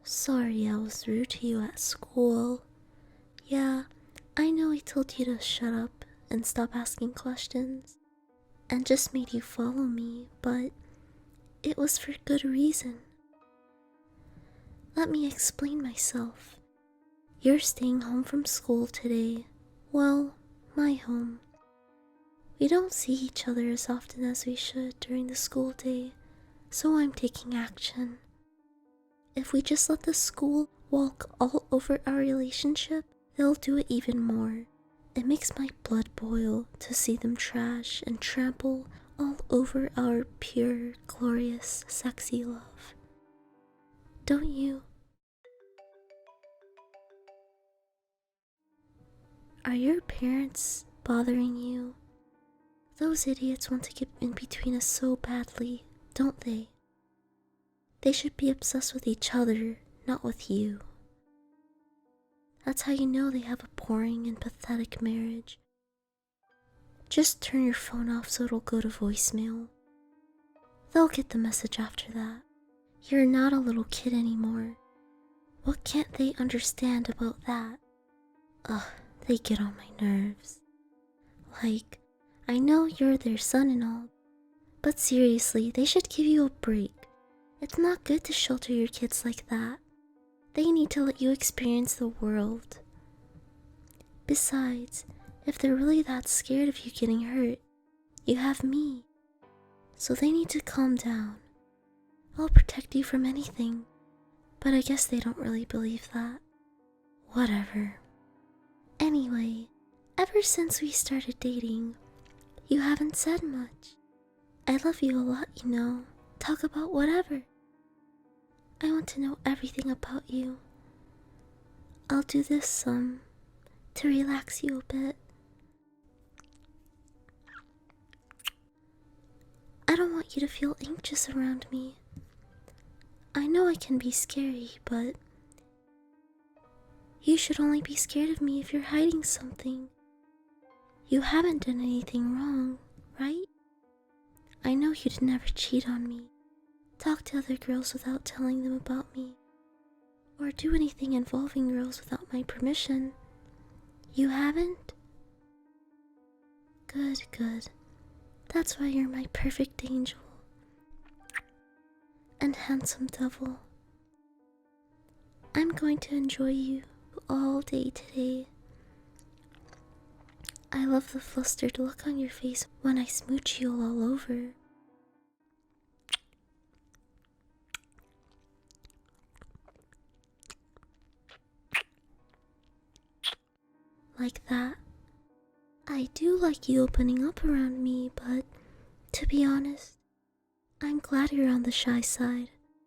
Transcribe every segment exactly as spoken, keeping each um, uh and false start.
Sorry I was rude to you at school. Yeah, I know I told you to shut up and stop asking questions, and just made you follow me, but it was for good reason. Let me explain myself. You're staying home from school today. Well, my home. We don't see each other as often as we should during the school day, so I'm taking action. If we just let the school walk all over our relationship, they'll do it even more. It makes my blood boil to see them trash and trample all over our pure, glorious, sexy love. Don't you? Are your parents bothering you? Those idiots want to get in between us so badly, don't they? They should be obsessed with each other, not with you. That's how you know they have a boring and pathetic marriage. Just turn your phone off so it'll go to voicemail. They'll get the message after that. You're not a little kid anymore. What can't they understand about that? Ugh, they get on my nerves. Like, I know you're their son and all, but seriously, they should give you a break. It's not good to shelter your kids like that. They need to let you experience the world. Besides, if they're really that scared of you getting hurt, you have me. So they need to calm down. I'll protect you from anything, but I guess they don't really believe that. Whatever. Anyway, ever since we started dating, you haven't said much. I love you a lot, you know. Talk about whatever. I want to know everything about you. I'll do this some um, to relax you a bit. I don't want you to feel anxious around me. I know I can be scary, but you should only be scared of me if you're hiding something. You haven't done anything wrong, right? I know you'd never cheat on me, talk to other girls without telling them about me, or do anything involving girls without my permission. You haven't? Good, good. That's why you're my perfect angel and handsome devil. I'm going to enjoy you all day today. I love the flustered look on your face when I smooch you all over. Like that. I do like you opening up around me, but to be honest, I'm glad you're on the shy side.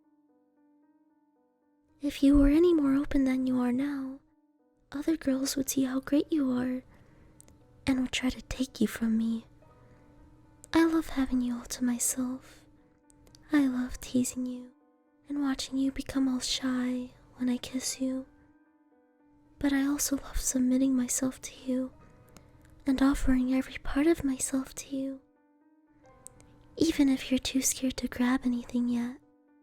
If you were any more open than you are now, other girls would see how great you are and would try to take you from me. I love having you all to myself. I love teasing you and watching you become all shy when I kiss you. But I also love submitting myself to you and offering every part of myself to you, even if you're too scared to grab anything yet.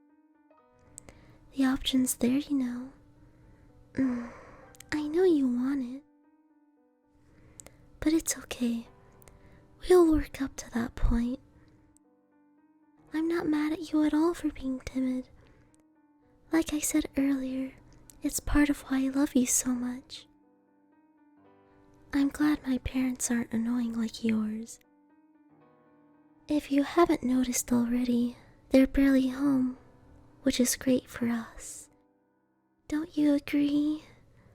The option's there, you know. Mm, I know you want it. But it's okay. We'll work up to that point. I'm not mad at you at all for being timid. Like I said earlier, it's part of why I love you so much. I'm glad my parents aren't annoying like yours. If you haven't noticed already, they're barely home, which is great for us. Don't you agree?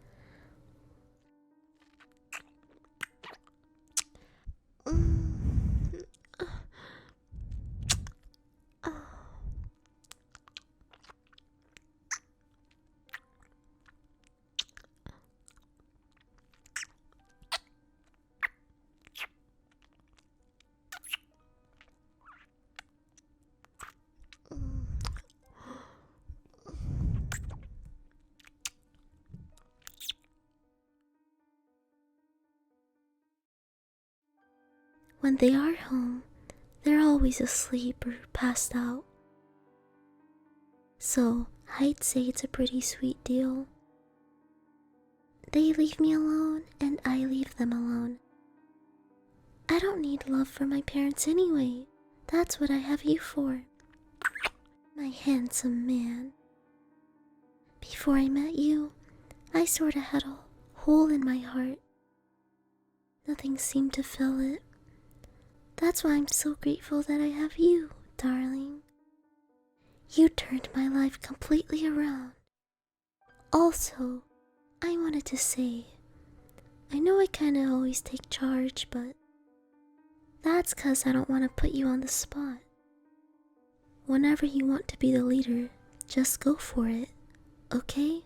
When they are home, they're always asleep or passed out. So I'd say it's a pretty sweet deal. They leave me alone, and I leave them alone. I don't need love from my parents anyway. That's what I have you for. My handsome man. Before I met you, I sorta had a hole in my heart. Nothing seemed to fill it. That's why I'm so grateful that I have you, darling. You turned my life completely around. Also, I wanted to say, I know I kinda always take charge, but that's 'cause I don't want to put you on the spot. Whenever you want to be the leader, just go for it, okay?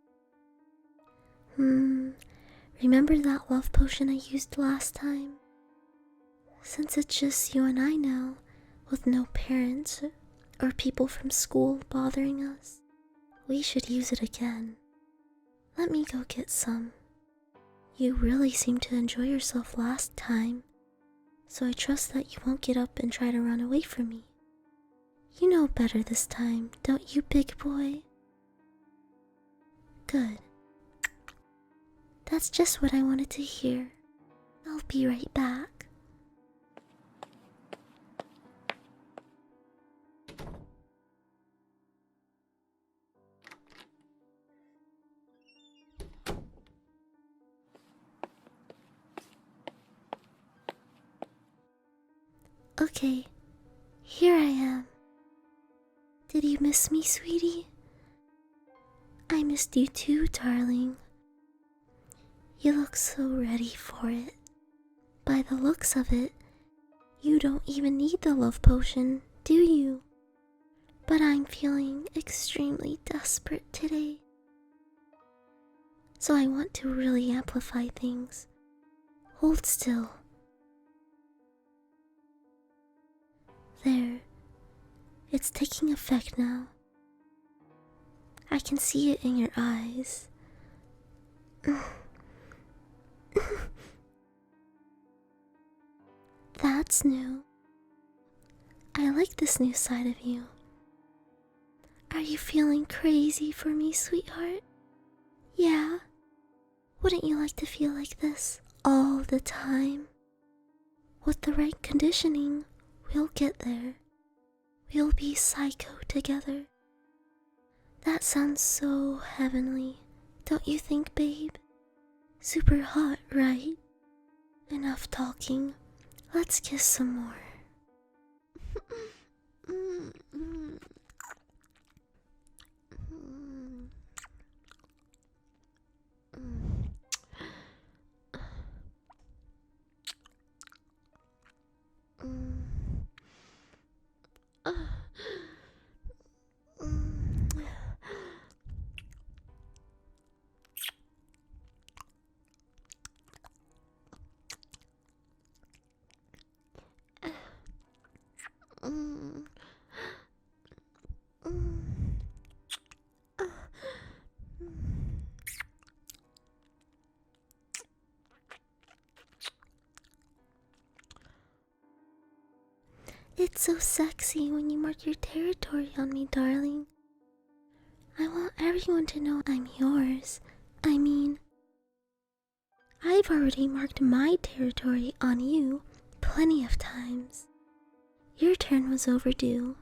Hmm, remember that love potion I used last time? Since it's just you and I now, with no parents or people from school bothering us, we should use it again. Let me go get some. You really seemed to enjoy yourself last time, so I trust that you won't get up and try to run away from me. You know better this time, don't you, big boy? Good. That's just what I wanted to hear. I'll be right back. Okay, here I am. Did you miss me, sweetie? I missed you too, darling. You look so ready for it. By the looks of it, you don't even need the love potion, do you? But I'm feeling extremely desperate today. So I want to really amplify things. Hold still. There. It's taking effect now. I can see it in your eyes. That's new. I like this new side of you. Are you feeling crazy for me, sweetheart? Yeah? Wouldn't you like to feel like this all the time? With the right conditioning, we'll get there. We'll be psycho together. That sounds so heavenly, don't you think, babe? Super hot, right? Enough talking. Let's kiss some more. It's so sexy when you mark your territory on me, darling. I want everyone to know I'm yours. I mean, I've already marked my territory on you plenty of times. Your turn was overdue.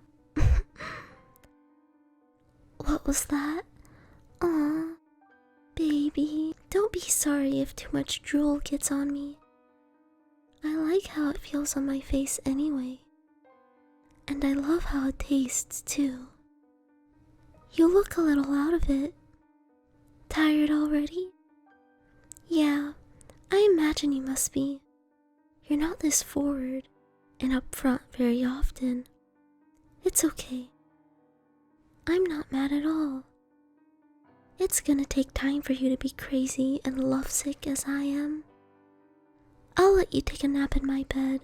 What was that? Aw, baby, don't be sorry if too much drool gets on me. I like how it feels on my face anyway. And I love how it tastes too. You look a little out of it. Tired already? Yeah, I imagine you must be. You're not this forward and upfront very often. It's okay. I'm not mad at all. It's gonna take time for you to be crazy and lovesick as I am. I'll let you take a nap in my bed.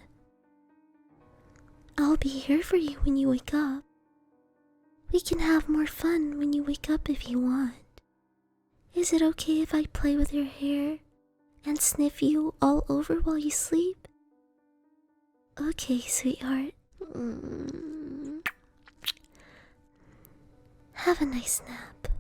I'll be here for you when you wake up. We can have more fun when you wake up if you want. Is it okay if I play with your hair and sniff you all over while you sleep? Okay, sweetheart. Mm. Have a nice nap.